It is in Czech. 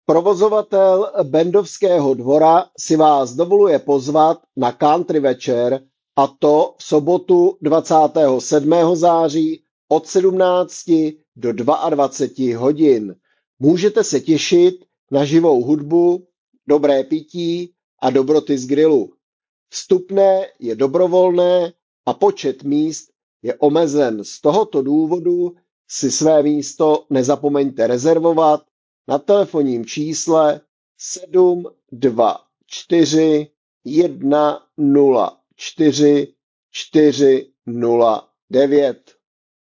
Provozovatel Bendovského dvora si vás dovoluje pozvat na country večer, a to v sobotu 27. září od 17 do 22 hodin. Můžete se těšit na živou hudbu, dobré pití a dobroty z grilu. Vstupné je dobrovolné a počet míst je omezen. Z tohoto důvodu si své místo nezapomeňte rezervovat na telefonním čísle 724 104 409.